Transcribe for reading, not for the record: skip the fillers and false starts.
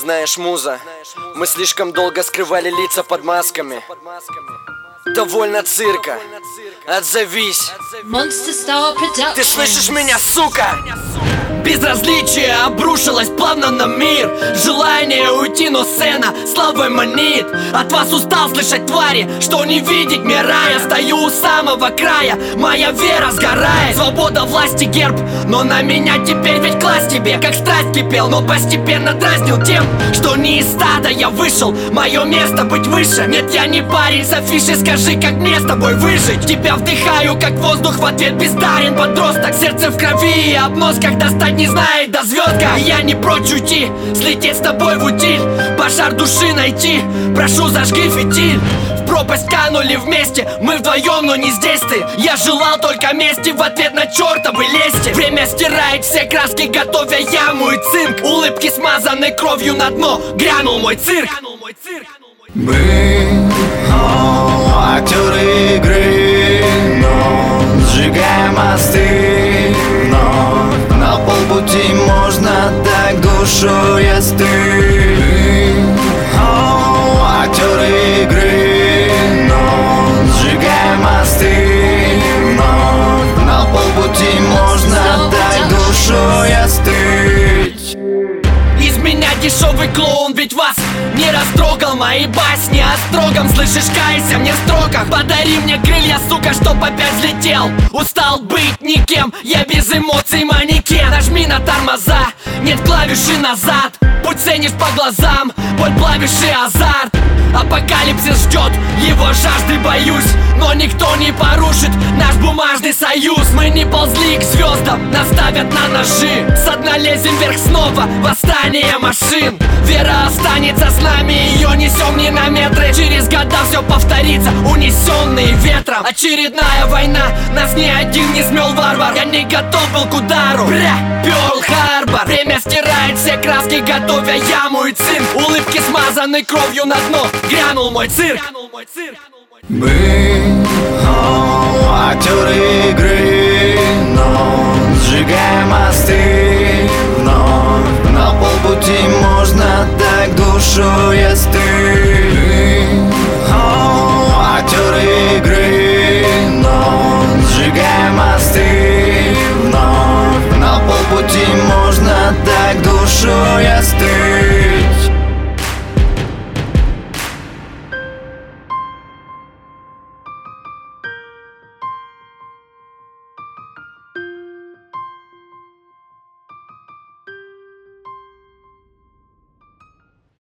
Знаешь, муза, мы слишком долго скрывали лица под масками. Довольно цирка, отзовись. Ты слышишь меня, сука? Безразличие обрушилось плавно на мир. Желание уйти, но сцена славой манит. От вас устал слышать, твари, что не видеть мне рая. Стою у самого края, моя вера сгорает. Свобода, власти, герб, но на меня теперь ведь класть тебе. Как страсть кипел, но постепенно дразнил тем, что не из стада я вышел. Мое место быть выше. Нет, я не парень с афиши, скажи, как мне с тобой выжить. Тебя вдыхаю, как воздух, в ответ бездарен подросток. Сердце в крови и обнос, когда стать не знает до звездка. И я не прочь уйти, слететь с тобой в утиль, пожар души найти, прошу, зажги фитиль. В пропасть канули вместе, мы вдвоем, но не здесь ты. Я желал только мести в ответ на чертовы лести. Время стирает все краски, готовя яму и цинк. Улыбки смазаны кровью на дно, грянул мой цирк. Мы актеры игры, но сжигаем мосты. Но на полпути можно так душой остыть. Актеры игры, но сжигаем мосты. Но на полпути можно так душой остыть. Из меня дешевый клоун, ведь вас не растрогал. Мои басни о строгом, слышишь, кайся мне в строках. Подари мне крылья, сука, чтоб опять взлетел. Устал быть никем, я без эмоций манекен. Нажми на тормоза, нет клавиши назад. Путь ценишь по глазам, боль плавишь и азарт. Апокалипсис ждет, его жажды боюсь. Но никто не порушит наш бумажный союз. Мы не ползли к звездам, нас ставят на ножи. Со дна лезем вверх снова, восстание машин. Вера останется с нами, ее несем не на метры. Через года все повторится, унесенные ветром. Очередная война, нас ни один не смел варвар. Я не готов был к удару, Пёрл-Харбор. Время стирает все краски, готовя яму и цинк. Улыбки смазаны кровью на дно, грянул мой цирк. Мы актеры игры, но сжигаем мосты.